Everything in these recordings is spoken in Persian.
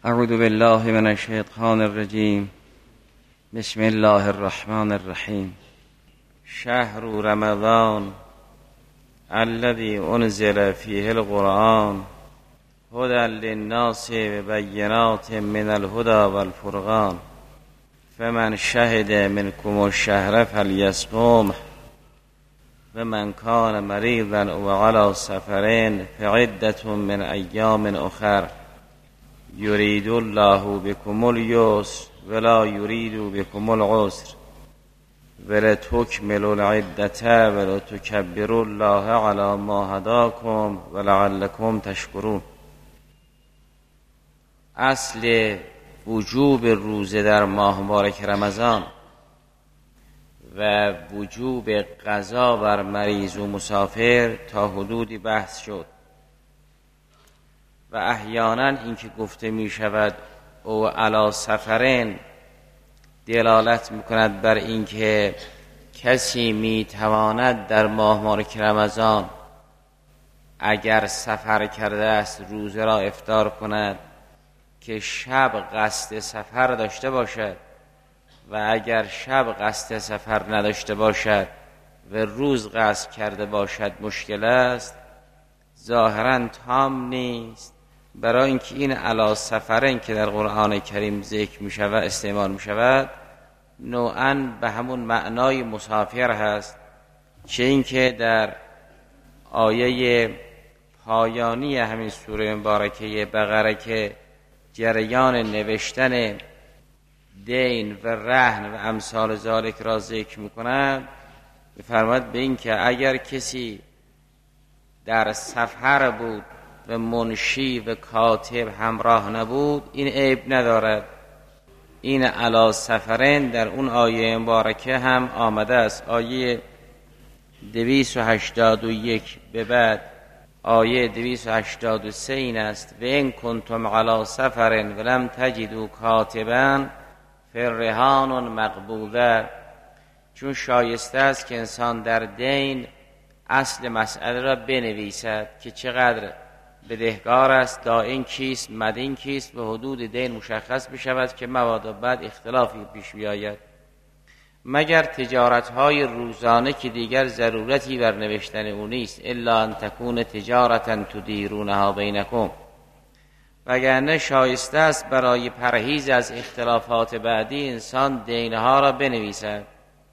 اعوذ بالله من الشیطان الرجیم. بسم الله الرحمن الرحیم. شهر رمضان الذي انزل فيه القرآن هدى للناس وبينات من الهدى والفرقان فمن شهد منكم الشهر فليصمه ومن كان مريضا وعلى سفر فعدة من أيام أخر يريد الله بكم اليسر ولا يريد بكم العسر ولتكملوا العدة ولتكبروا الله على ما هداكم ولعلكم تشکرون. اصل وجوب روزه در ماه مبارک رمضان و وجوب قضا بر مریض و مسافر تا حدودی بحث شد و احیانا اینکه گفته می شود او علی سفرین دلالت می کند بر اینکه کسی می تواند در ماه مبارک رمضان اگر سفر کرده است روزه را افطار کند که شب قصد سفر داشته باشد و اگر شب قصد سفر نداشته باشد و روز قصد کرده باشد مشکل است. ظاهرا تام نیست، برای اینکه این علی سفرین که در قرآن کریم ذکر می شود استعمال می شود نوعاً به همون معنای مسافر هست، چه اینکه در آیه پایانی همین سوره مبارکه بقره که جریان نوشتن دین و رهن و امثال ذالک را ذکر می‌کند می‌فرماید به این که اگر کسی در سفر بود و منشی و کاتب همراه نبود این عیب ندارد. این علی سفرین در اون آیه مبارکه هم آمده است. آیه 281 به بعد آیه 283 این است: و این کنتم علی سفرین ولم تجدوا کاتبا فرهان مقبوضه. چون شایسته است که انسان در دین اصل مسئله را بنویسد که چقدر بدهکار است، دائن کیست، مدین کیست و حدود دین مشخص بشود که مبادا بعد اختلافی پیش بیاید، مگر تجارت‌های روزانه که دیگر ضرورتی بر نوشتن او نیست. الا ان تکون تجارتا تدیرونها بینکم. وگرنه شایسته است برای پرهیز از اختلافات بعدی انسان دینها را بنویسد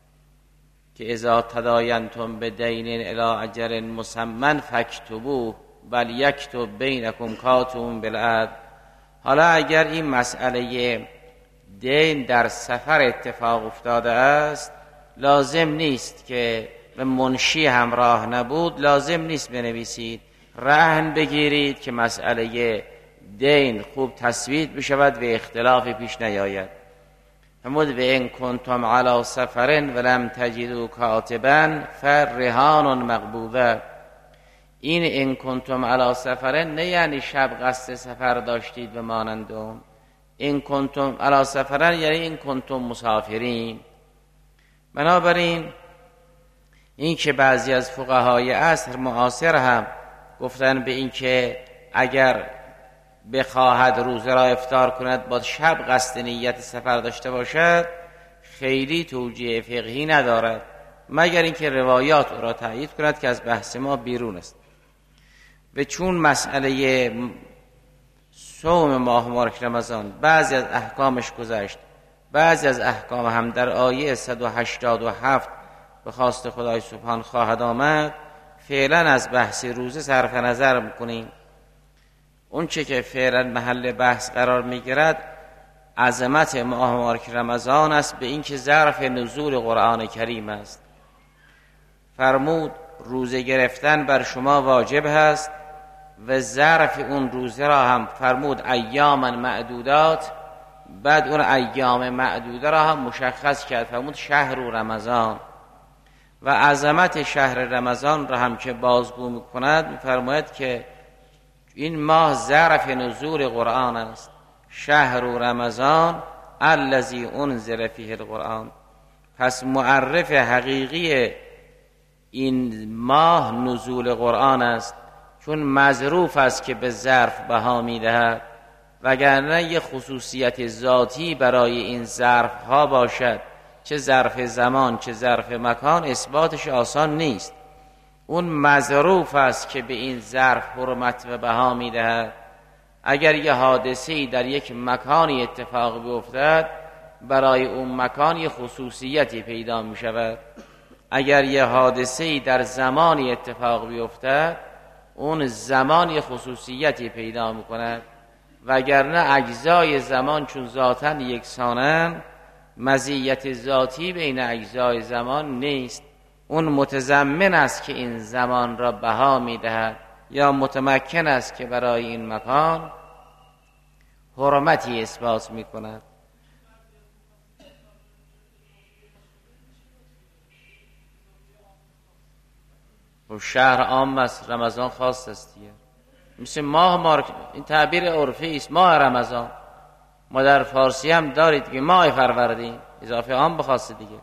که اذا تداینتم بدین الی اجل مسمى فاکتبوه بل یکتب بینکم کاتب بالعدل. حالا اگر این مسئله دین در سفر اتفاق افتاده است لازم نیست که منشی همراه نبود، لازم نیست بنویسید، رهن بگیرید که مسئله دین خوب تثبیت بشود و اختلاف پیش نیاید. فرمود و ان کنتم علی سفرین ولم تجدوا کاتبا فرهان مقبوضه. این ان کنتم علی سفرین نه یعنی شب قصد سفر داشتید و مانندم. این کنتم علی سفرین یعنی این کنتم مسافرین. بنابراین این که بعضی از فقهای عصر معاصر هم گفتن به این که اگر بخواهد روزه را افطار کند با شب قصد نیت سفر داشته باشد خیلی توجیه فقهی ندارد، مگر اینکه روایات او را تایید کند که از بحث ما بیرون است. و چون مسئله صوم ماه مبارک رمضان بعضی از احکامش گذشت، بعضی از احکام هم در آیه 187 به خواست خدای سبحان خواهد آمد، فعلا از بحث روزه صرف نظر میکنیم. اون چه که فعلا محل بحث قرار میگیرد عظمت ماه مبارک رمضان است، به این که ظرف نزول قرآن کریم است. فرمود روزه گرفتن بر شما واجب هست و ظرف اون روزه را هم فرمود ایاما معدودات، بعد اون ایام معدوده را هم مشخص کرد، فرمود شهر رمضان. و عظمت شهر رمضان را هم که بازگو میکند میفرماید که این ماه ظرف نزول قرآن است. شهر رمضان الذی انزل فیه القرآن. پس معرف حقیقی این ماه نزول قرآن است، چون مظروف است که به ظرف بها میدهد. وگرنه یه خصوصیت ذاتی برای این ظرف ها باشد، چه ظرف زمان چه ظرف مکان، اثباتش آسان نیست. اون مظروف است که به این ظرف حرمت و بها میدهد. اگر یه حادثه‌ای در یک مکانی اتفاق بیفتد، برای اون مکان یه خصوصیتی پیدا می شود. اگر یه حادثه‌ای در زمانی اتفاق بیفتد، اون زمان یه خصوصیتی پیدا می کند. وگرنه اجزای زمان چون ذاتاً یکسانند، مزیت ذاتی بین اجزای زمان نیست. اون متضمن است که این زمان را بها می دهد، یا متمکن است که برای این مکان حرمتی اثبات می کند. و شهر عام است، رمضان خاص است دیگه. مثل ماه این تعبیر عرفی است، ماه رمضان. ما در فارسی هم دارید که ماه فروردین، اضافه عام بخواسته دیگه.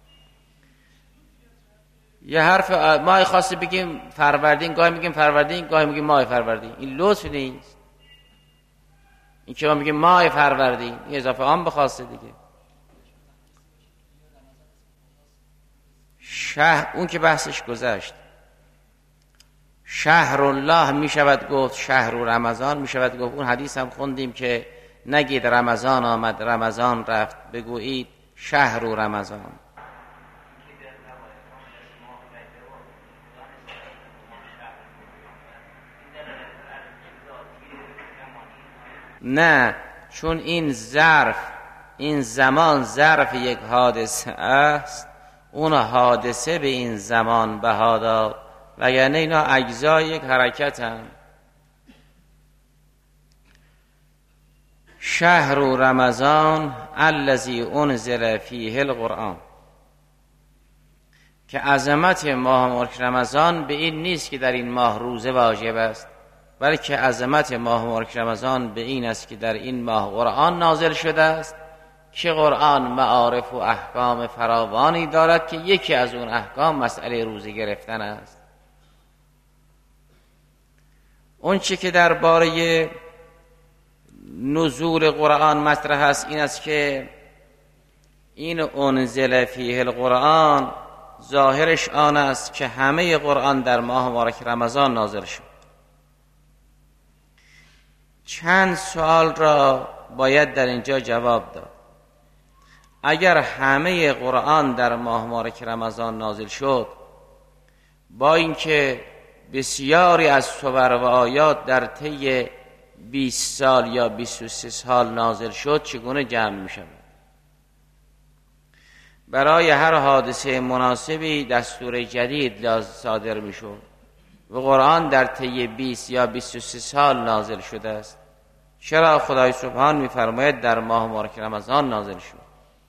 یه حرف ماه خاصی بگیم فروردین، گاهی میگیم فروردین، گاهی میگیم ماه فروردین. این لطف نیست. این که ما میگیم ماه فروردین، این اضافه عام بخواسته دیگه. اون که بحثش گذشت. شهر الله می شود گفت، شهر رمضان می شود گفت. اون حدیث هم خوندیم که نگید رمضان آمد رمضان رفت، بگویید شهر رمضان. نه، چون این ظرف، این زمان ظرف یک حادثه است، اون حادثه به این زمان بها داد، وگرنه اینا اجزای یک حرکت هم. شهر رمضان الذی انزل فیه القرآن، که عظمت ماه مبارک رمضان به این نیست که در این ماه روزه واجب است، بلکه عظمت ماه مبارک رمضان به این است که در این ماه قرآن نازل شده است، که قرآن معارف و احکام فراوانی دارد که یکی از اون احکام مسئله روزه گرفتن است. اون چی که درباره نزول قرآن مطرح است این است که این انزل فیه القرآن ظاهرش آن است که همه قرآن در ماه مبارک رمضان نازل شد. چند سوال را باید در اینجا جواب داد. اگر همه قرآن در ماه مبارک رمضان نازل شد، با اینکه بسیاری از سور و آیات در طی 20 سال یا 23 سال نازل شد، چگونه جمع می شود؟ برای هر حادثه مناسبی دستور جدید صادر می شد و قرآن در طی 20 یا 23 سال نازل شده است. چرا خدای سبحان می فرماید در ماه مبارک رمضان نازل شد؟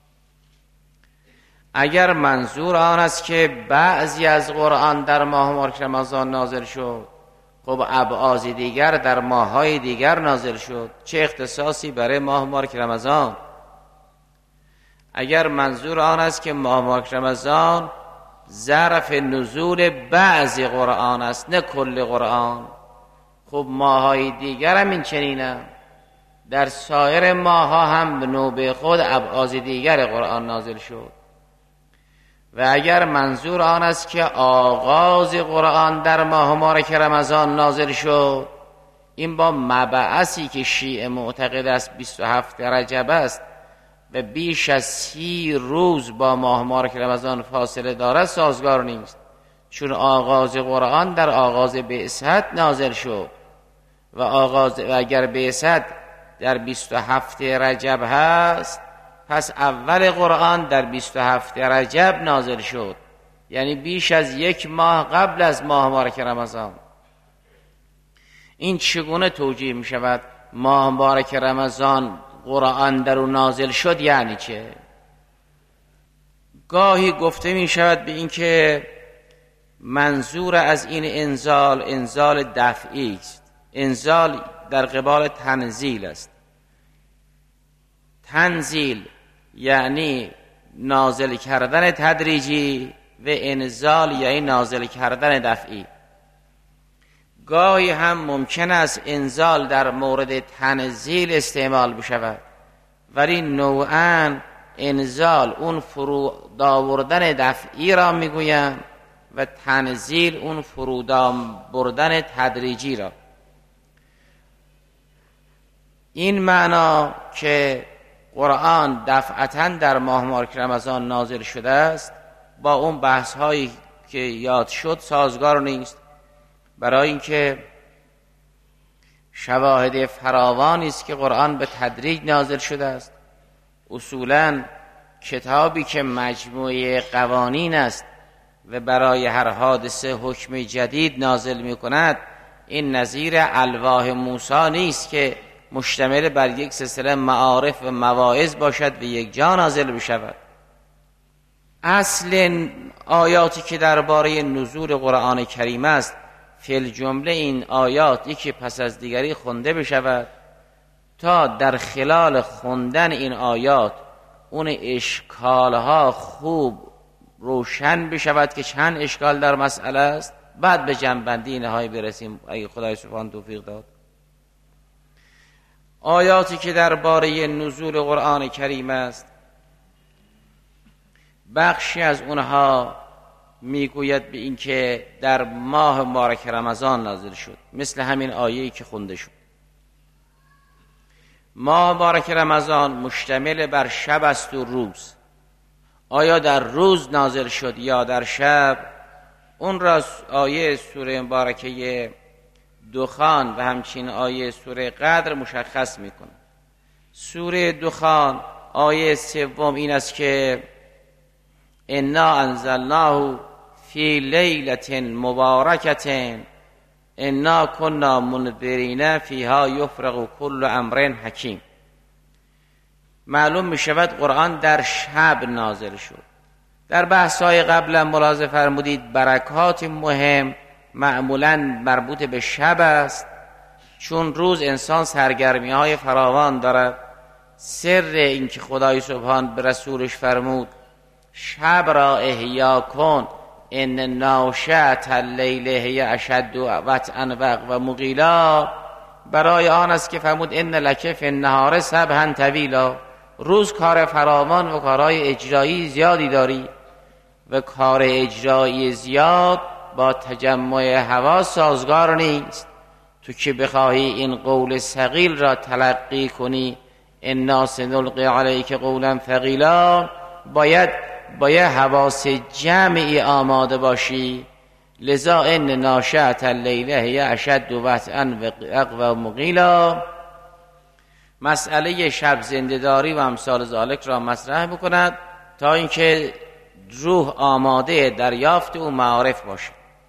اگر منظور آن است که بعضی از قرآن در ماه مبارک رمضان نازل شد، خب ابعاض دیگر در ماه‌های دیگر نازل شد، چه اختصاصی برای ماه مبارک رمضان؟ اگر منظور آن است که ماه مبارک رمضان ظرف نزول بعضی قرآن است نه کل قرآن، خب ماه‌های دیگر هم این چنینه، در سایر ماه‌ها هم به نوبه خود ابعاض دیگر قرآن نازل شد. و اگر منظور آن است که آغاز قرآن در ماه مبارک رمضان نازل شد، این با مبعثی که شیعه معتقد است 27 رجب است و بیش از 30 روز با ماه مبارک رمضان فاصله دارد سازگار نیست، چون آغاز قرآن در آغاز بعثت نازل شد و اگر بعثت در 27 رجب هست، پس اول قرآن در 27 رجب نازل شد، یعنی بیش از 1 ماه قبل از ماه مبارک رمضان. این چگونه توجیه می شود؟ ماه مبارک رمضان قرآن در او نازل شد یعنی چه؟ گاهی گفته می شود به این که منظور از این انزال دفعی است. انزال در قبال تنزیل است. تنزیل یعنی نازل کردن تدریجی و انزال یعنی نازل کردن دفعی. گاهی هم ممکن است انزال در مورد تنزیل استعمال بشود، ولی نوعاً انزال اون فرود آوردن دفعی را میگویند و تنزیل اون فرود آوردن تدریجی را. این معنا که قرآن دفعتاً در ماه مبارک رمضان نازل شده است با اون بحث هایی که یاد شد سازگار نیست، برای اینکه شواهد فراوانی است که قرآن به تدریج نازل شده است. اصولاً کتابی که مجموعه قوانین است و برای هر حادثه حکم جدید نازل می کند، این نظیر الواح موسی نیست که مشتمل بر یک سلسله معارف و مواعظ باشد و یک جا نازل بشود. اصل آیاتی که درباره نزول قرآن کریم است، فی الجمله این آیات یکی پس از دیگری خونده بشود تا در خلال خوندن این آیات اون اشکالها خوب روشن بشود که چند اشکال در مسئله است، بعد به جنبندی نهایی برسیم اگه خدای سبحانه توفیق داد. آیاتی که درباره نزول قرآن کریم است، بخشی از اونها میگوید به این که در ماه مبارک رمضان نازل شد، مثل همین آیه‌ای که خونده شد. ماه مبارک رمضان مشتمل بر شب است و روز. آیا در روز نازل شد یا در شب؟ اون را آیه سوره مبارکه دخان و همچنین آیه سوره قدر مشخص میکنه. سوره دخان آیه سوم این است که انا انزلناه فی لیلة مبارکة انا کنا منذرین فیها یفرق کل امر حکیم. معلوم می شود قرآن در شب نازل شد. در بحث‌های قبلا ملاحظه فرمودید برکات مهم معمولاً مربوط به شب است، چون روز انسان سرگرمی‌های فراوان دارد. سر این که خدای سبحان به رسولش فرمود شب را احیا کن ان ناشئة اللیل هی اشد وطئا و مقیلا، برای آن است که فرمود ان لک فی النهار سبحا طویلا. روز کار فراوان و کارهای اجرایی زیادی داری و کار اجرایی زیاد با تجمع حواس سازگار نیست. تو که بخواهی این قول ثقیل را تلقی کنی انا سنلقی علیک قولا ثقیلا، باید حواس جمعی آماده باشی. لذا ان ناشئة اللیل هی اشد وطئا و مقیلا. مسئله شب زنده‌داری و امثال ذالک را مطرح بکند تا اینکه روح آماده دریافت او معارف باشد.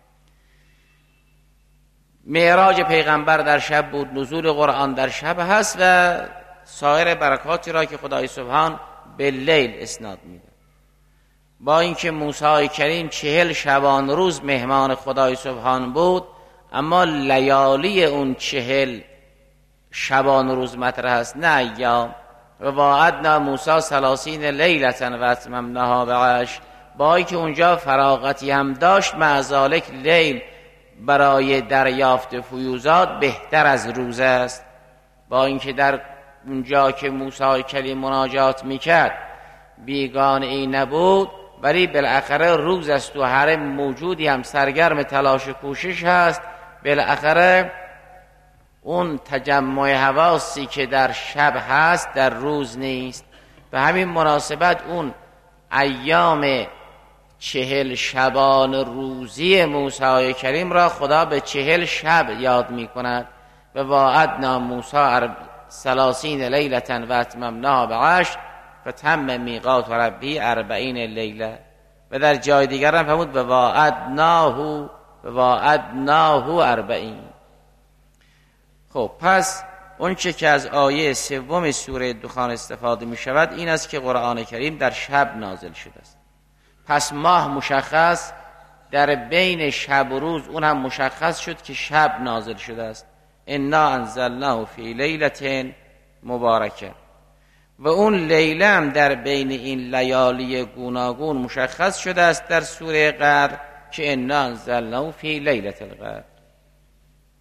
معراج پیغمبر در شب بود، نزول قرآن در شب هست و سایر برکاتی را که خدای سبحان به لیل اسناد میده. با اینکه موسی کریم 40 شبان روز مهمان خدای سبحان بود، اما لیالی اون 40 شبان روز مطرح است نه ایام. و وعدنا موسی 30 لیلة و اتممناها بعشر، با اینکه اونجا فراغتی هم داشت، مع ذالک لیل برای دریافت فیوزات بهتر از روز است. با اینکه در اونجا که موسی کلیم مناجات میکرد بیگانه ای نبود، ولی بالاخره روز است و هر موجودی هم سرگرم تلاش و کوشش هست. بالاخره اون تجمع حواسی که در شب هست در روز نیست. به همین مناسبت اون ایام 40 شبان روزی موسی کریم را خدا به 40 شب یاد می کند. و وعدنا موسی 30 لیلة و اتممناها بعشر فتم میقات ربی 40 لیله. و در جای دیگر هم فرمود و وعدناه 40. خب پس اون چه که از آیه سوم سوره دخان استفاده می شود این است که قرآن کریم در شب نازل شده است. پس ماه مشخص در بین شب و روز اون هم مشخص شد که شب نازل شده است. انا انزلناه فی لیلة مبارکه. و اون لیله هم در بین این لیالی گوناگون مشخص شده است در سوره قدر که انا انزلناه فی لیلة القدر.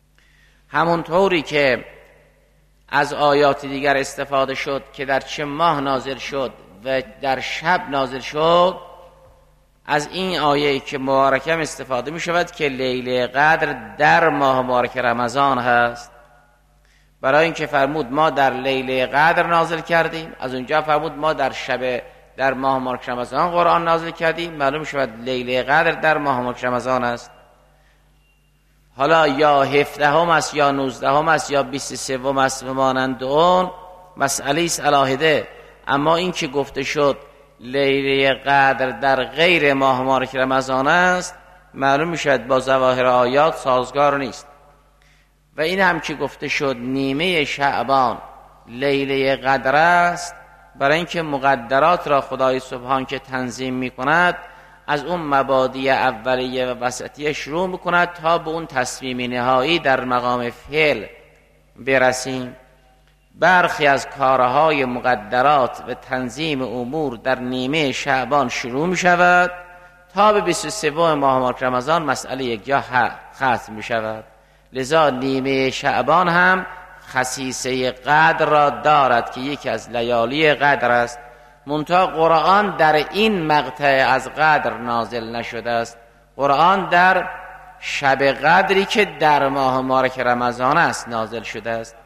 همونطوری که از آیات دیگر استفاده شد که در چه ماه نازل شد و در شب نازل شد، از این آیه که مبارکم استفاده می شود که لیله قدر در ماه مبارک رمضان هست. برای اینکه فرمود ما در لیله قدر نازل کردیم، از اونجا فرمود ما در ماه مبارک رمضان قرآن نازل کردیم، معلوم شود لیله قدر در ماه مبارک رمضان است. حالا یا 17 است یا 19 است یا 23 است و مانند اون مسئله است علاهده. اما این که گفته شد لیله قدر در غیر ماه مبارک رمضان است، معلوم میشد با ظواهر آیات سازگار نیست. و این هم که گفته شد نیمه شعبان لیله قدر است، برای اینکه مقدرات را خدای سبحان که تنظیم میکند از اون مبادی اولیه و وسطیه شروع میکند تا به اون تصمیم نهایی در مقام فعل برسیم. برخی از کارهای مقدرات و تنظیم امور در نیمه شعبان شروع می شود تا به 23 ماه مبارک رمضان مسئله یک جا ختم می شود. لذا نیمه شعبان هم خصیصه قدر را دارد که یکی از لیالی قدر است، منتها قرآن در این مقطع از قدر نازل نشده است. قرآن در شب قدری که در ماه مبارک رمضان است نازل شده است.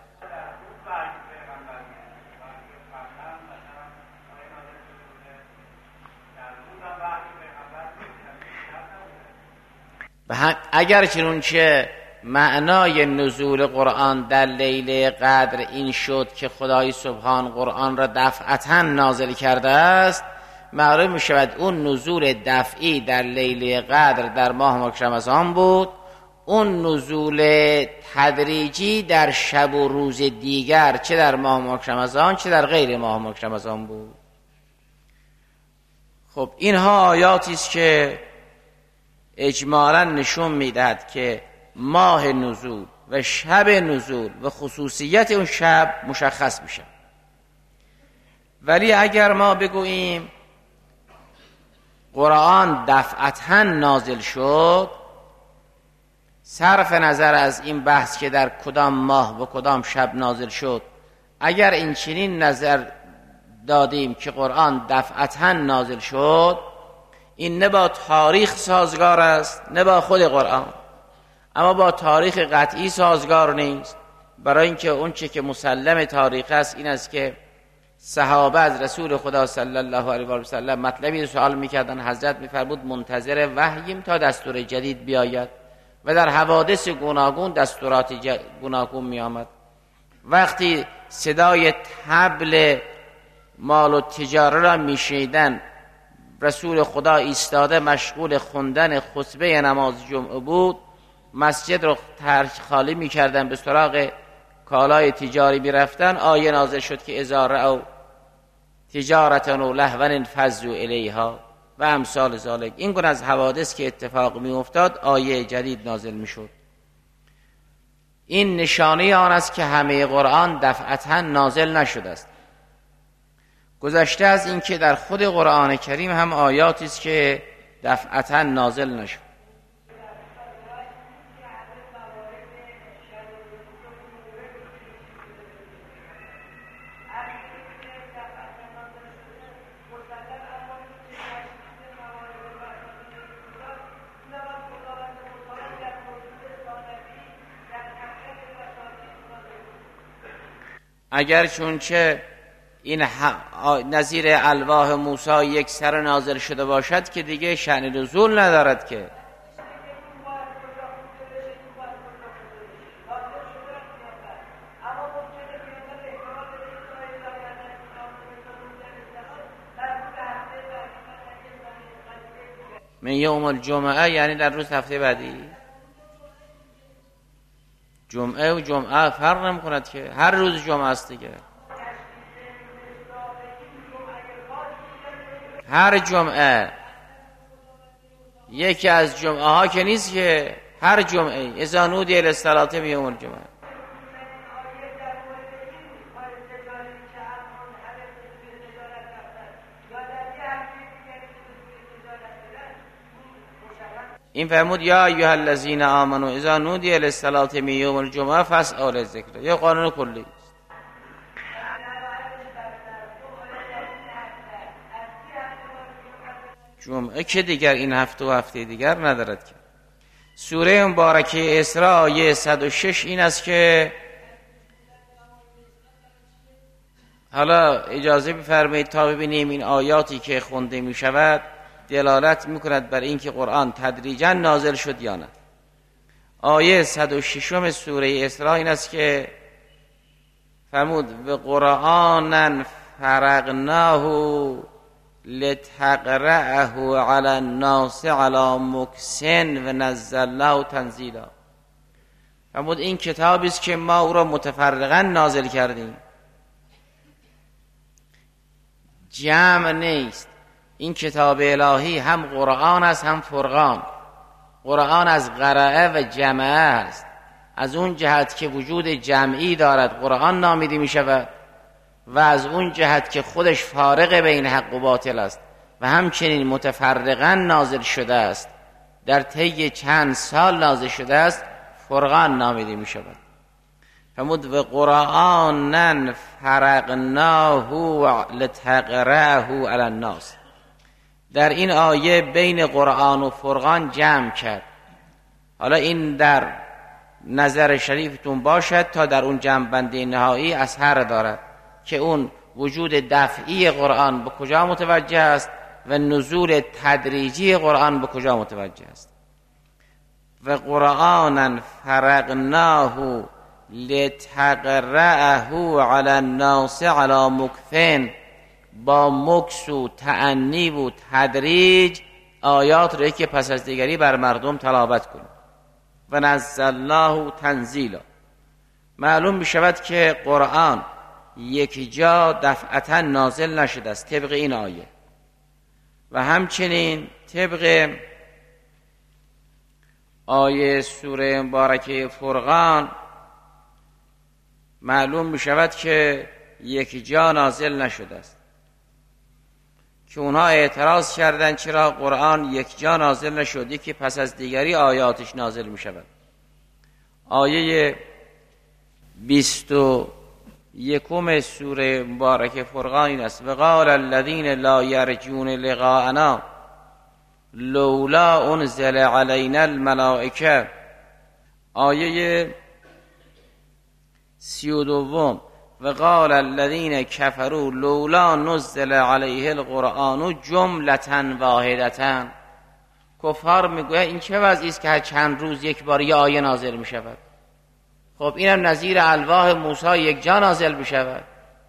اگر چنانچه معنای نزول قرآن در لیله قدر این شد که خدای سبحان قرآن را دفعتا نازل کرده است، معلوم می شود اون نزول دفعی در لیله قدر در ماه مبارک رمضان بود، اون نزول تدریجی در شب و روز دیگر چه در ماه مبارک رمضان چه در غیر ماه مبارک رمضان بود. خب اینها آیاتی است که اجمالاً نشون میدهد که ماه نزول و شب نزول و خصوصیت اون شب مشخص میشه. ولی اگر ما بگوییم قرآن دفعتاً نازل شد، صرف نظر از این بحث که در کدام ماه و کدام شب نازل شد، اگر این چنین نظر دادیم که قرآن دفعتاً نازل شد، این نه با تاریخ سازگار است نه با خود قرآن، اما با تاریخ قطعی سازگار نیست. برای اینکه اون چه که مسلم تاریخ است این است که صحابه از رسول خدا صلی الله علیه و سلم مطلبی سوال میکردن، حضرت میفرمود منتظر وحیم تا دستور جدید بیاید و در حوادث گوناگون دستورات گوناگون میآمد. وقتی صدای طبل مال و تجاره را میشنیدن، رسول خدا ایستاده مشغول خوندن خطبه نماز جمعه بود، مسجد رو خالی میکردن، به سراغ کالای تجاری میرفتن، آیه نازل شد که اذا رأوا تجارة و لهوا انفضوا الیها و امثال ذالک. این گونه از حوادث که اتفاق می افتاد آیه جدید نازل میشد. این نشانه آن است که همه قرآن دفعتا نازل نشده است. گذشته از این که در خود قرآن کریم هم آیاتی است که دفعتا نازل نشد. اگر چونچه این نظیر الواح موسی یک سر نازل شده باشد که دیگه شأن نزول ندارد که. من یوم الجمعه یعنی در روز هفته بعدی. جمعه و جمعه فرق نمی کند که هر روز جمعه است دیگه. هر جمعه یکی از جمعه ها که نیست که هر جمعه اذا نودی للصلاة من یوم الجمعه. این فرمود یا ایها الذین آمنوا اذا نودی للصلاة من یوم الجمعه فاسعوا الی الذکر. یه قانون کلی است. جمعه که دیگر این هفته و هفته دیگر ندارد که. سوره مبارکه اسراء آیه 106 این است که حالا اجازه بفرمایید تا ببینیم این آیاتی که خونده می شود دلالت می کند بر اینکه قرآن تدریجا نازل شد یا نه. آیه 106 سوره اسراء این است که فرمود و قرآنا فرقناه لتقرأه علی الناس علی مکث و نزلناه تنزیلا. فرمود این کتابی است که ما او را متفرقا نازل کردیم، جمع نیست. این کتاب الهی هم قرآن است هم فرقان. قرآن از قرأه و جمعه است. از اون جهت که وجود جمعی دارد قرآن نامیده می شود و از اون جهت که خودش فارق بین حق و باطل است و همچنین متفرقا نازل شده است، در طی چند سال نازل شده است، فرقان نامیده می شود. فرمود و قرآنا فرقناه لتقرأه علی الناس. در این آیه بین قرآن و فرقان جمع کرد. حالا این در نظر شریفتون باشد تا در اون جمع بندی نهایی اثر دارد که اون وجود دفعی قرآن به کجا متوجه است و نزول تدریجی قرآن به کجا متوجه است. و قرآنا فرقناه لتقرأه علی الناس علی مکث، با مکث و تأنی و تدریج آیات را که پس از دیگری بر مردم تلاوت کنیم. و نزلناه تنزیلا. معلوم می شود که قرآن یک جا دفعتا نازل نشده است طبق این آیه و همچنین طبق آیه سوره مبارکه فرقان معلوم می شود که یک جا نازل نشده است که اونها اعتراض کردن چرا قرآن یک جا نازل نشد، یکی پس از دیگری آیاتش نازل می شود. آیه 21 سوره مبارکه فرقان این است و قال الذین لا یرجون لقاءنا لولا انزل علینا الملائکه. آیه 32 و قال الذین کفروا لولا نزل علیه القرآن جملة واحدة. کفار میگوید این چه وضعی است که هر چند روز یک بار یه آیه نازل می شود؟ خب اینم نظیر الواح موسی یک جا نازل می شود.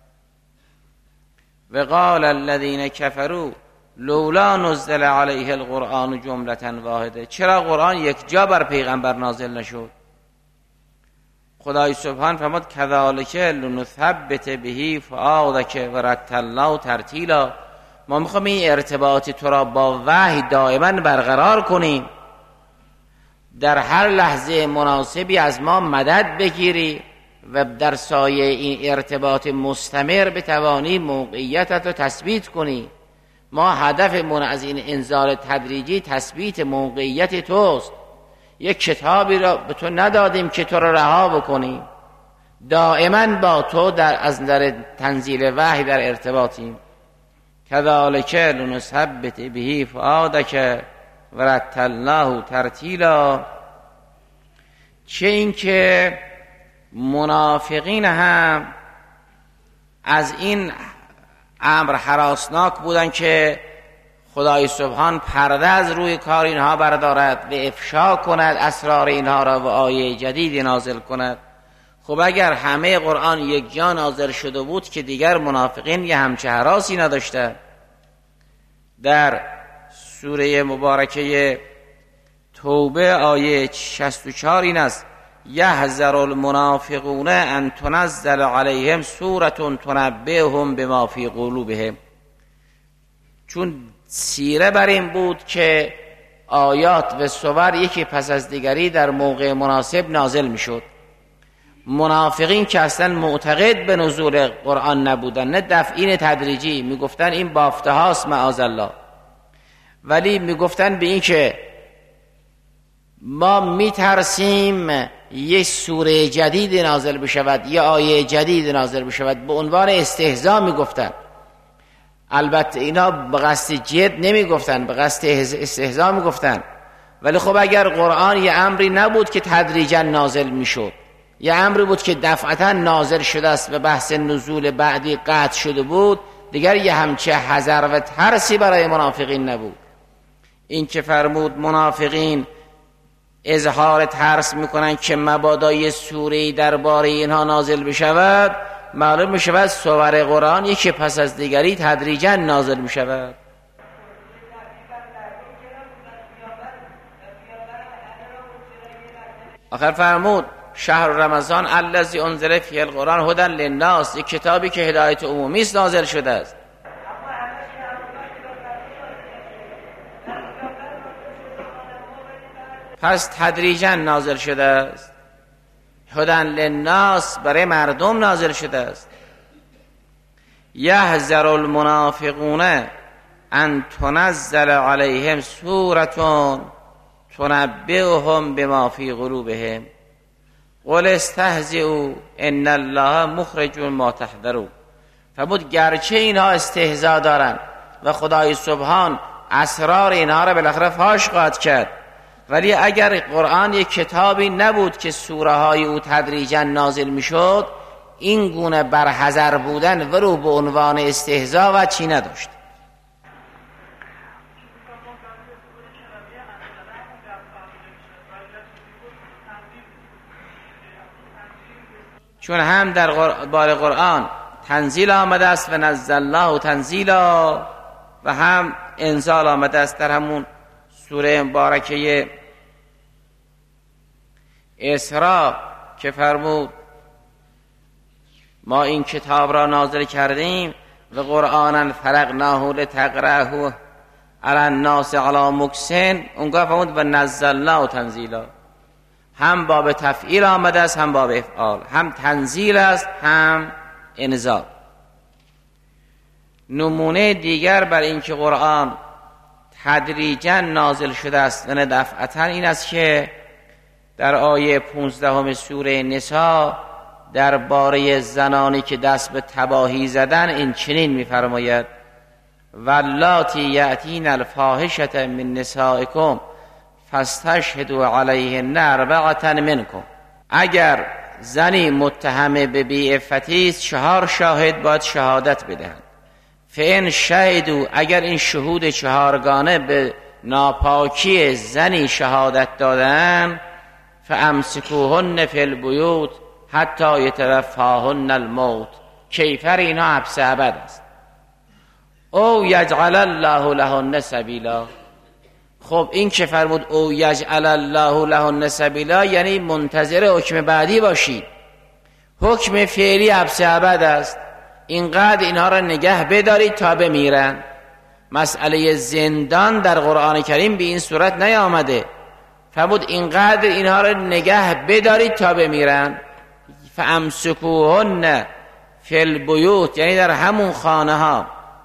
و قال الذین کفروا لولا نزل علیه القرآن جملة واحده. چرا قرآن یک جا بر پیغمبر نازل نشد؟ خدای سبحان فرمود کذالک لنثبت به فؤادک و رتلناه ترتیلا. ما میخوام این ارتباط تو را با وحی دائما برقرار کنیم، در هر لحظه مناسبی از ما مدد بگیری و در سایه این ارتباط مستمر بتوانی موقعیتت رو تثبیت کنی. ما هدفمون از این انزال تدریجی تثبیت موقعیت توست. یک کتابی را به تو ندادیم که تو را رها بکنیم، دائما با تو از نظر تنزیل وحی در ارتباطیم. کذالک لنثبت به فؤادک و رتلناه ترتیلا. چه این که منافقین هم از این امر هراسناک بودن که خدای سبحان پرده از روی کار اینها بردارد و افشا کند اسرار اینها را و آیه جدید نازل کند. خب اگر همه قرآن یک جا نازل شده بود که دیگر منافقین یه همچه هراسی نداشته. در سوره مبارکه توبه آیه 64 این است یحذر المنافقون ان تنزل علیهم سوره تنبئهم بما فی قلوبهم. چون سیره بر این بود که آیات و سور یکی پس از دیگری در موقع مناسب نازل می شد. منافقین که اصلا معتقد به نزول قرآن نبودن، نه دفعین تدریجی، می گفتن این بافته هاست معاذ الله، ولی می گفتن به این که ما میترسیم یک سوره جدید نازل بشود یا آیه جدید نازل بشود، به عنوان استهزاء میگفتن. البته اینا به قصد جد نمیگفتن، به قصد استهزاء میگفتن. ولی خب اگر قرآن یه امری نبود که تدریجا نازل میشد، یه امری بود که دفعتا نازل شده است و بحث نزول بعدی قطع شده بود، دیگر یه همچه حذر و ترسی برای منافقین نبود. این که فرمود منافقین اظهار ترس میکنن که مبادا یه سوره‌ای درباره اینها نازل بشود، معلوم میشود سور قرآن یکی پس از دیگری تدریجا نازل میشود. آخر فرمود شهر رمضان الذی انزل فیه القرآن هدی للناس، یک کتابی که هدایت عمومی است نازل شده است. پس تدریجا نازل شده است. هدی للناس برای مردم نازل شده است. یحذر المنافقون ان تنزل علیهم سورة تنبئهم بما فی قلوبهم قل استهزئوا ان الله مخرج ما تحذرون. فرمود گرچه اینها استهزا دارن و خدای سبحان اسرار اینها را بالاخره فاش خواهد کرد، ولی اگر قرآن یک کتابی نبود که سوره های او تدریجا نازل میشد، این گونه برحذر بودن ولو به عنوان استهزا و چی نداشت. چون هم در بار قرآن تنزیل آمده است و نزلناه تنزیلا، و هم انزال آمده است در همون سوره مبارکه اسراء که فرمود ما این کتاب را نازل کردیم و قرآنا فرقناه لتقرأه علی الناس علی مکث. اونگاه فرمود و نزلناه تنزیلا، هم باب تفعیل آمده است هم باب افعال، هم تنزیل است هم انزال. نمونه دیگر بر اینکه قرآن تدریجا نازل شده است و نه دفعتا این است که در آیه 15 سوره نساء درباره زنانی که دست به تباهی زدن این چنین می‌فرماید واللاتی یأتین الفاحشة من نسائکم فاستشهدوا علیهن اربعة منکم. اگر زنی متهم به بی‌عفتی است 4 شاهد باید شهادت بدهند. فإن شهدوا، اگر این شهود 4گانه به ناپاکی زنی شهادت دادن، فامسکوهن فی البیوت حتی یتوفاهن الموت، کیفر اینا حبس ابد است. او یجعل الله لهن سبیلا. خب این که فرمود او یجعل الله لهن سبیلا یعنی منتظر حکم بعدی باشید. حکم فعلی حبس ابد است، اینقدر اینها را نگه بدارید تا بمیرن. مسئله زندان در قرآن کریم به این صورت نیامده. فرمود اینقدر اینها را نگه بدارید تا بمیرن. فامسکوهن فی البیوت یعنی در همون خانه ها،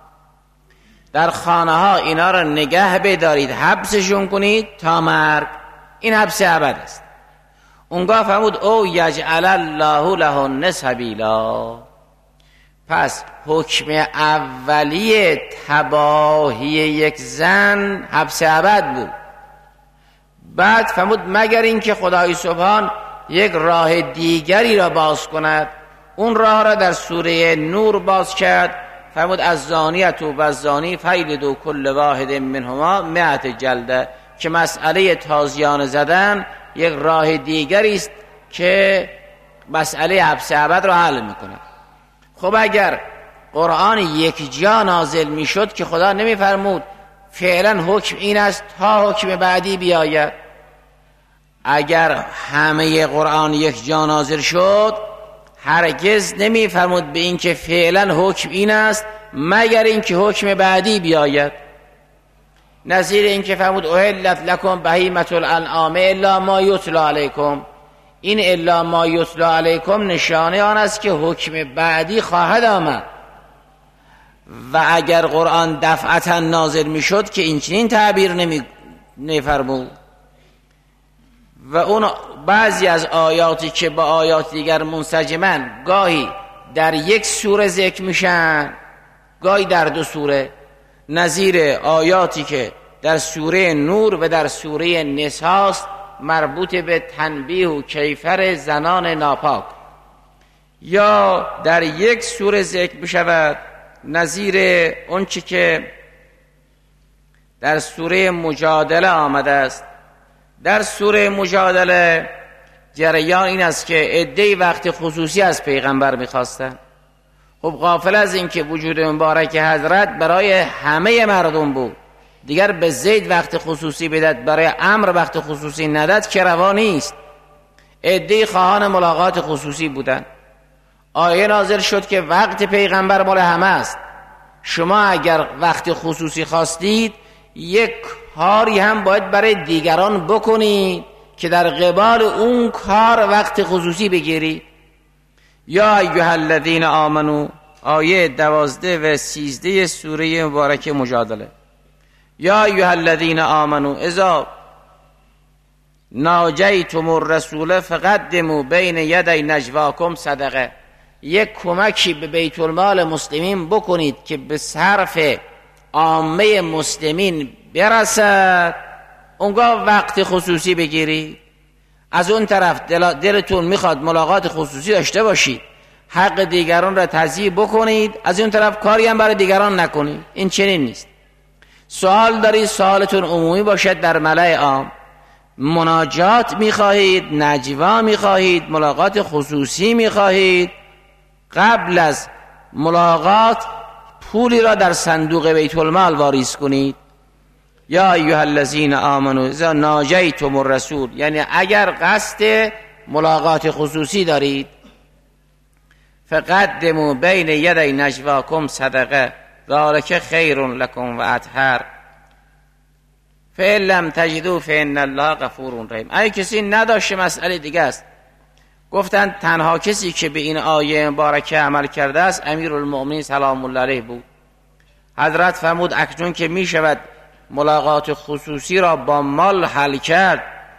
در خانه ها اینا را نگه بدارید، حبسشون کنید تا مرگ. این حبس ابد است. اونگاه فرمود او یجعل الله لهن سبیلا. پس حکم اولی تباهی یک زن حبس ابد بود. بعد فرمود مگر اینکه خدای سبحان یک راه دیگری را باز کند. اون راه را در سوره نور باز کرد. فرمود الزانیة و الزانی فجلدوا کل واحد منهما 100 جلده، که مسئله تازیانه زدن یک راه دیگری است که مسئله حبس ابد را حل میکنه. خب اگر قرآن یک جا نازل میشد که خدا نمیفرمود فعلا حکم این است تا حکم بعدی بیاید. اگر همه قرآن یک جا نازل شد هرگز نمیفرمود به این که فعلا حکم این است مگر این که حکم بعدی بیاید. نظیر این که فرمود احلت لکم بهیمة الانعام الا ما یتلی علیکم. این الا ما یتلی علیکم نشانه آن است که حکم بعدی خواهد آمد. و اگر قرآن دفعتا نازل می شد که این چنین تعبیر نمی فرمود. و اون بعضی از آیاتی که با آیات دیگر منسجمن گاهی در یک سوره ذکر میشن گاهی در دو سوره، نظیر آیاتی که در سوره نور و در سوره نساء مربوط به تنبیه و کیفر زنان ناپاک، یا در یک سوره ذکر بشود نظیر اون چی که در سوره مجادله آمده است. در سوره مجادله جریان این است که عده‌ای وقت خصوصی از پیغمبر میخواستن. خب غافل از این که وجود مبارک حضرت برای همه مردم بود، دیگر به زید وقت خصوصی بدد برای عمرو وقت خصوصی نداد که روا نیست. عده‌ای خواهان ملاقات خصوصی بودن. آیه نازل شد که وقت پیغمبر مال همه است، شما اگر وقت خصوصی خواستید یک کاری هم باید برای دیگران بکنید که در قبال اون کار وقت خصوصی بگیرید. یا ایها الذین آمنو، آیه 12 و 13 سوره مبارکه مجادله. یا ایها الذین آمنو اذا ناجیتم الرسول فقدموا بین یدی نجواکم صدقه. یک کمکی به بیت المال مسلمین بکنید که به صرف عامه مسلمین برسد، اونگاه وقت خصوصی بگیرید. از اون طرف دلتون میخواد ملاقات خصوصی داشته باشید، حق دیگران را تضییع بکنید، از اون طرف کاری هم برای دیگران نکنید. این چنین نیست. سوال دارید، سوالتون عمومی باشد در ملأ عام. مناجات میخواهید، نجوا میخواهید، ملاقات خصوصی میخواهید، قبل از ملاقات پولی را در صندوق بیت المال واریز کنید. یا ایها الذین آمنو اذا ناجیتم الرسول، یعنی اگر قصد ملاقات خصوصی دارید، فقدموا بین یدی نجواکم صدقه ذلک خیر لکم و اطهر فإن لم تجدوا فإن الله غفور رحیم. اگه کسی نداشته مسئله دیگه است. گفتند تنها کسی که به این آیه مبارکه عمل کرده است امیرالمؤمنین سلام الله علیه بود. حضرت فرمود اکنون که می شود ملاقات خصوصی را با مال حل کرد،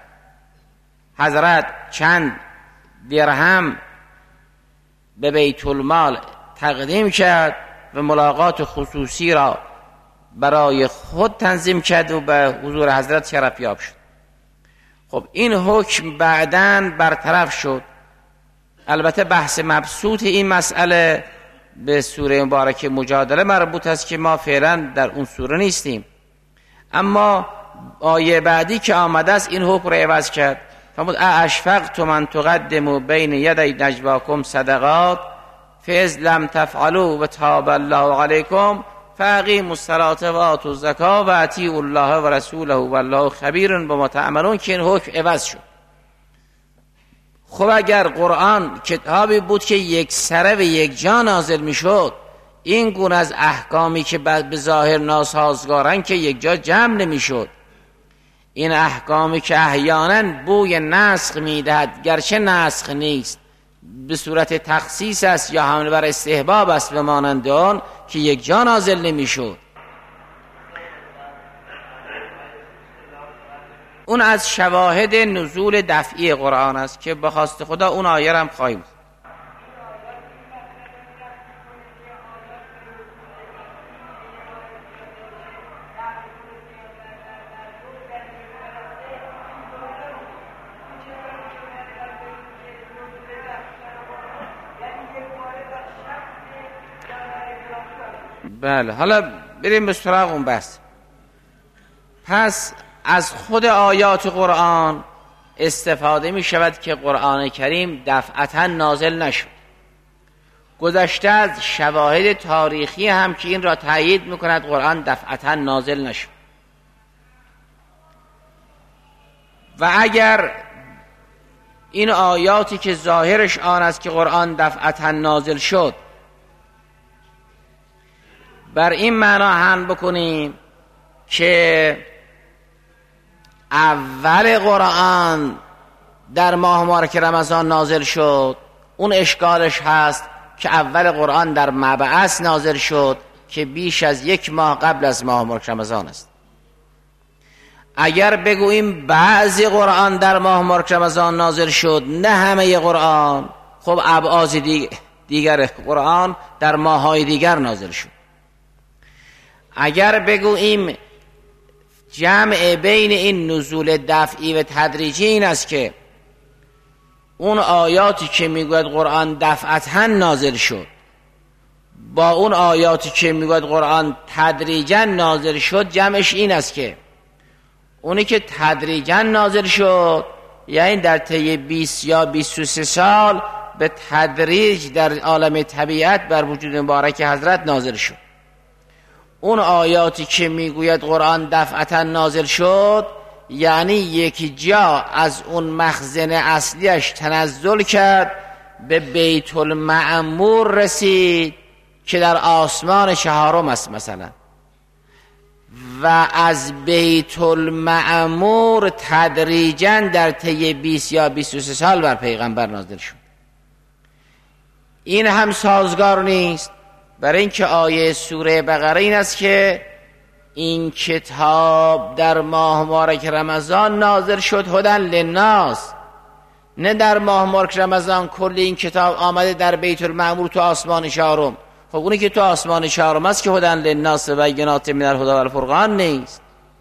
حضرت چند درهم به بیت المال تقدیم کرد و ملاقات خصوصی را برای خود تنظیم کرد و به حضور حضرت شرفیاب شد. خب این حکم بعداً برطرف شد. البته بحث مبسوط این مسئله به سوره مبارکه مجادله مربوط است که ما فعلا در اون سوره نیستیم، اما آیه بعدی که آمده است این حکم را عوض کرد. فرمود اشفقتم ان تقدموا بین یدی نجواکم صدقات فاذ لم تفعلوا و تاب الله علیکم فاقیموا الصلاة و آتوا الزکاة و اطیعوا الله و رسوله والله خبیر بما تعملون، که این حکم عوض شد. خب اگر قرآن کتابی بود که یک سره و یک جا نازل می شد، این گونه از احکامی که به ظاهر ناسازگارن که یک جا جمع نمی شد، این احکامی که احیانا بوی نسخ می دهد گرچه نسخ نیست، به صورت تخصیص است یا حمل بر استحباب است به مانند آن که یک جا نازل نمی شد، اون از شواهد نزول دفعی قرآن است که به خواست خدا اون آیه را هم خواهیم. بله، حالا بریم به سراغ اون بحث. پس از خود آیات قرآن استفاده می شود که قرآن کریم دفعتا نازل نشد. گذشته از شواهد تاریخی هم که این را تایید می کند قرآن دفعتا نازل نشد. و اگر این آیاتی که ظاهرش آن است که قرآن دفعتا نازل شد بر این معنا حمل بکنیم که اول قرآن در ماه مبارک رمضان نازل شد، اون اشکالش هست که اول قرآن در مبعث نازل شد که بیش از یک ماه قبل از ماه مبارک رمضان است. اگر بگوییم بعضی قرآن در ماه مبارک رمضان نازل شد، نه همه قرآن، خب ابعاد دیگر قرآن در ماه‌های دیگر نازل شد. اگر بگوییم جمع بین این نزول دفعی و تدریجی این است که اون آیاتی که میگوید قرآن دفعتاً نازل شد با اون آیاتی که میگوید قرآن تدریجاً نازل شد، جمعش این است که اونی که تدریجاً نازل شد یعنی در طی 20 یا 23 سال به تدریج در عالم طبیعت بر وجود مبارک حضرت نازل شد. اون آیاتی که میگوید قرآن دفعتاً نازل شد یعنی یک جا از اون مخزن اصلیش تنزل کرد، به بیت المعمور رسید که در آسمان چهارم است مثلا، و از بیت المعمور تدریجاً در طی 20 یا 23 سال بر پیغمبر نازل شد. این هم سازگار نیست، برای اینکه آیه سوره بقره این است که این کتاب در ماه مبارک رمضان نازل شد هدی للناس، نه در ماه مبارک رمضان کل این کتاب آمده در بیت المعمور تو آسمان چهارم. خب اونی که تو آسمان چهارم است که هدی للناس و بینات من الهدی و الفرقان نیست.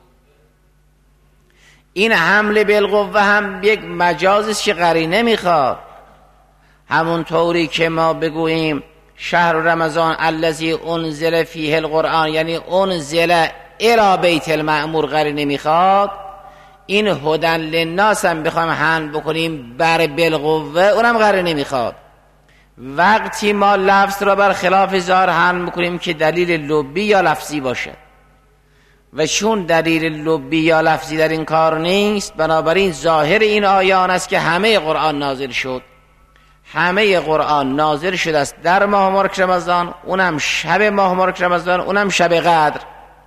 این حمل بالقوه هم یک مجازی است که قرینه میخواد. همون طوری که ما بگوییم شهر رمضان الذی انزل فیه القرآن یعنی انزل الی بیت المعمور قرینه میخواد، این هدی للناس هم بخوایم حمل بکنیم بر بالقوه اونم قرینه میخواد. وقتی ما لفظ را بر خلاف ظاهر حمل بکنیم که دلیل لبی یا لفظی باشد، و چون دلیل لبی یا لفظی در این کار نیست، بنابراین ظاهر این آیان است که همه قرآن نازل شد. همه قرآن نازل شده است در ماه مبارک رمضان، اونم شب ماه مبارک رمضان، اونم شب قدر.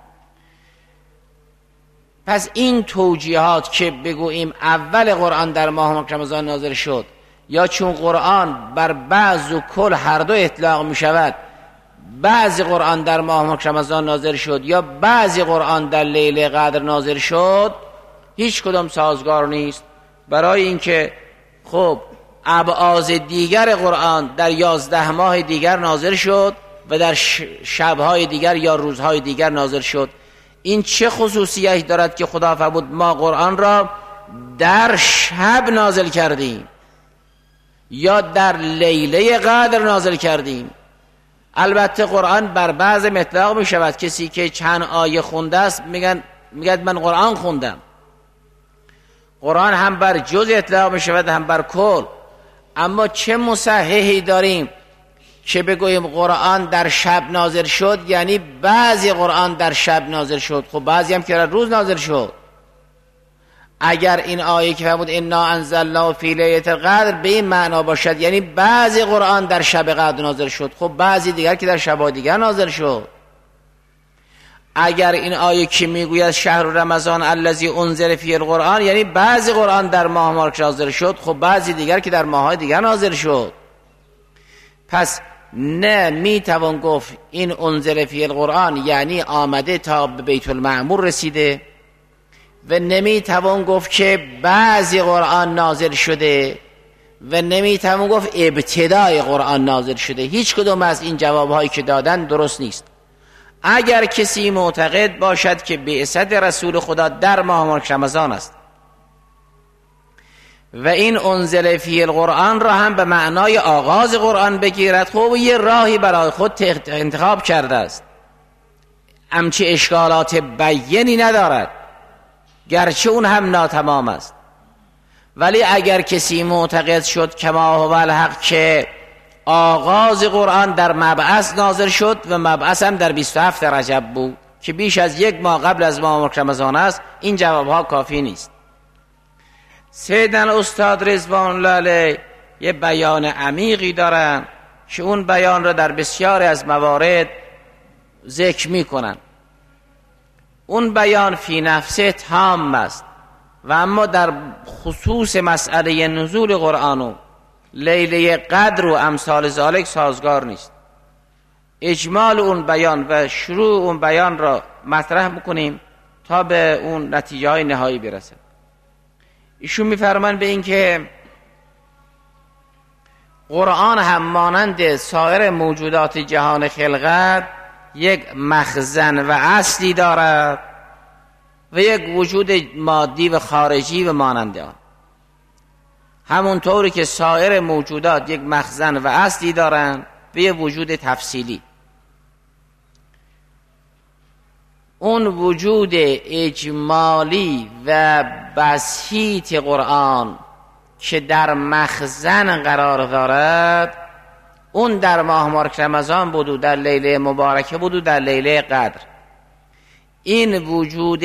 پس این توجیهات که بگوییم اول قرآن در ماه مبارک رمضان نازل شد، یا چون قرآن بر بعض و کل هر دو اطلاق می شود، بعضی قرآن در ماه مبارک رمضان نازل شد یا بعضی قرآن در لیله قدر نازل شد، هیچ کدام سازگار نیست. برای اینکه خب ابعاد دیگر قرآن در 11 ماه دیگر نازل شد و در شبهای دیگر یا روزهای دیگر نازل شد. این چه خصوصیتی دارد که خدا فرمود ما قرآن را در شب نازل کردیم یا در لیله قدر نازل کردیم؟ البته قرآن بر بعض اطلاق می شود. کسی که چند آیه خونده است میگه من قرآن خوندم. قرآن هم بر جزء اطلاق می شود هم بر کل. اما چه مصححی داریم که بگوییم قرآن در شب نازل شد یعنی بعضی قرآن در شب نازل شد؟ خب بعضی هم که در روز نازل شد. اگر این آیه که فرمود انا انزلنا فی لیلة القدر به این معنا باشد یعنی بعضی قرآن در شب قدر نازل شد، خب بعضی دیگر که در شب‌های دیگر نازل شد. اگر این آیه که میگوید شهر رمضان الذی انزل فیه القرآن یعنی بعضی قرآن در ماه مبارک نازل شد، خب بعضی دیگر که در ماه‌های دیگر نازل شد. پس نه میتوان گفت این انزل فیه القرآن یعنی آمده تا به بیت المعمور رسیده، و نمیتوان گفت که بعضی قرآن نازل شده، و نمیتوان گفت ابتدای قرآن نازل شده. هیچ کدوم از این جوابهایی که دادن درست نیست. اگر کسی معتقد باشد که بعثت رسول خدا در ماه مبارک رمضان است و این انزل فیه القرآن را هم به معنای آغاز قرآن بگیرد، خب یه راهی برای خود انتخاب کرده است، همچی اشکالات بیانی ندارد، گرچه اون هم ناتمام است. ولی اگر کسی معتقد شد کما هو الحق که آغاز قرآن در مبعث نازل شد و مبعث هم در 27 رجب بود که بیش از 1 ماه قبل از ماه مبارک رمضان است، این جوابها کافی نیست. سیدنا استاد رضوان الله علیه یه بیان عمیقی دارن که اون بیان را در بسیاری از موارد ذکر می کنن. اون بیان فی نفسه تام است و اما در خصوص مسئله نزول قرآن و لیله قدر و امثال ذالک سازگار نیست. اجمال اون بیان و شروع اون بیان را مطرح بکنیم تا به اون نتیجه های نهایی برسد. ایشون میفرمان به این که قرآن هم مانند سایر موجودات جهان خلقت یک مخزن و اصلی دارد و یک وجود مادی و خارجی و مانند آن. همونطوری که سایر موجودات یک مخزن و اصلی دارند و یک وجود تفصیلی. اون وجود اجمالی و بسیط قرآن که در مخزن قرار دارد، اون در ماه مبارک رمضان بود و در لیله مبارکه بود و در لیله قدر. این وجود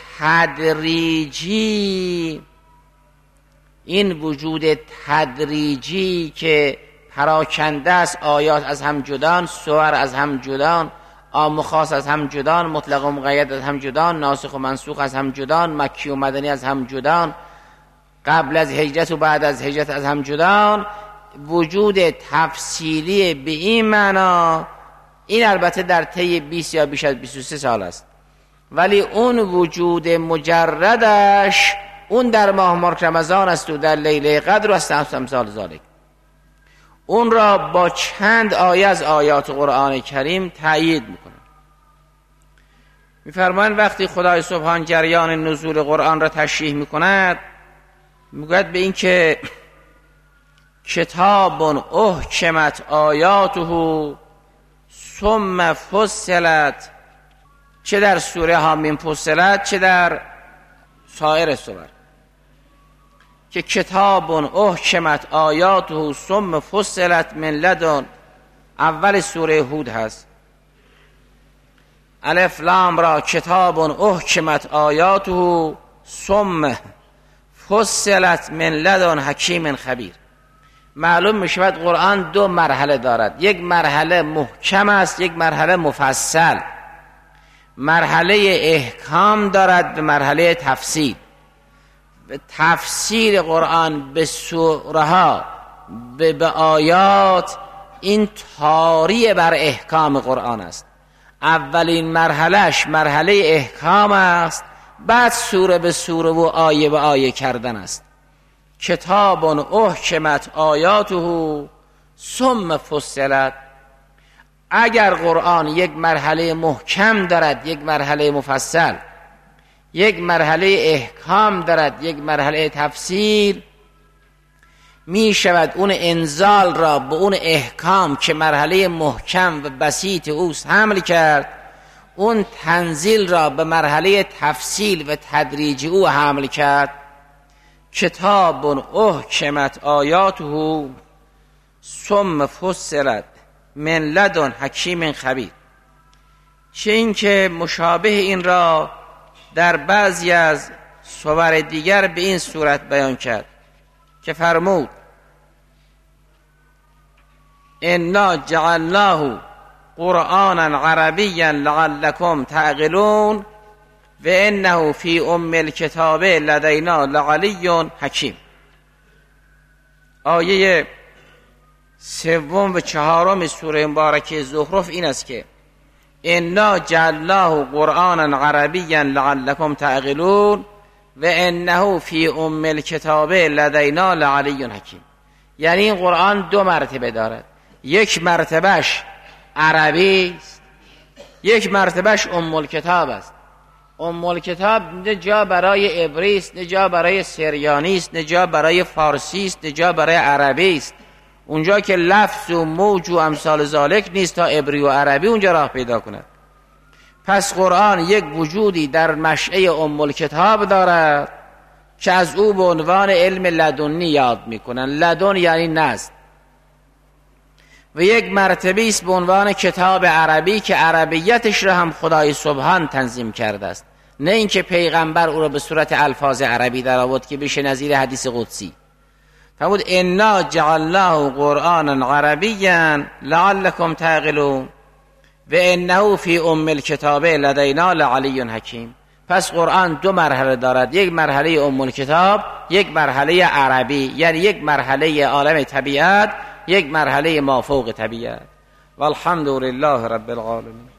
تدریجی که پراکنده است، آیات از هم جدان، سور از هم جدان، عام و خاص از هم جدان، مطلق و مقید از هم جدان، ناسخ و منسوخ از هم جدان، مکی و مدنی از هم جدان، قبل از هجرت و بعد از هجرت از هم جدان. وجود تفصیلی به این معنا، این البته در طی 20 یا بیش از 23 سال است، ولی اون وجود مجردش اون در ماه مبارک رمضان است و در لیله قدر و است امثال ذالک. اون را با چند آیه از آیات قرآن کریم تأیید میکنه. میفرمایند وقتی خدای سبحان جریان نزول قرآن را تشریح میکند، میگوید به این که کتاب احکمت آیاته ثم فصلت، چه در سوره حامیم فصلت چه در سایر سور، که کتاب احکمت آیاته ثم فصلت من لدن، اول سوره هود هست. الف لام را کتاب احکمت آیاته ثم فصلت من لدن حکیم خبیر. معلوم می شود قرآن دو مرحله دارد، یک مرحله محکم است، یک مرحله مفصل. مرحله احکام دارد به مرحله تفصیل. تفسیر قرآن به سوره ها به آیات این طاری بر احکام قرآن است. اولین مرحلهش مرحله احکام است، بعد سوره به سوره و آیه به آیه کردن است. کتاب احکمت آیاته ثم فصلت. اگر قرآن یک مرحله محکم دارد، یک مرحله مفصل، یک مرحله احکام دارد، یک مرحله تفسیر، می شود اون انزال را به اون احکام که مرحله محکم و بسیط اوست حمل کرد، اون تنزیل را به مرحله تفصیل و تدریجی او حمل کرد. کتاب احکمت آیاته ثم فصلت من لدن حکیم خبیر. چه این که مشابه این را در بعضی از سور دیگر به این صورت بیان کرد که فرمود انا جعلناه قرآنا عربیا لعلکم تعقلون و انه فی ام الکتاب لدینا لعلی حکیم. آیه 3 و 4 سوره مبارکه زخرف این است که انا جعلناه قرآنا عربیا لعلکم تعقلون و انه فی ام الکتاب لدینا لعلی حکیم. یعنی این قرآن دو مرتبه دارد، یک مرتبهش عربی است، یک مرتبهش ام الکتاب است. ام الکتاب نه جا برای عبری است، نه جا برای سریانی است، نه جا برای فارسی است، نه جا برای عربی است. اونجا که لفظ و موج و امثال ذالک نیست تا عبری و عربی اونجا راه پیدا کند. پس قرآن یک وجودی در مشعه ام الکتاب دارد که از او به عنوان علم لدنی یاد میکنن. لدن یعنی نزد. و یک مرتبه است به عنوان کتاب عربی که عربیتش را هم خدای سبحان تنظیم کرده است، نه اینکه پیغمبر او را به صورت الفاظ عربی در آورد که بشه نظیر حدیث قدسی. فرمود انا جعلناه قرآنا عربیا لعلکم تعقلون و انه فی ام الکتاب لدینا لعلی حکیم. پس قرآن دو مرحله دارد، یک مرحله ام الکتاب، یک مرحله عربی، یعنی یک مرحله عالم طبیعت، یک مرحله ما فوق طبیعت. والحمد لله رب العالمین.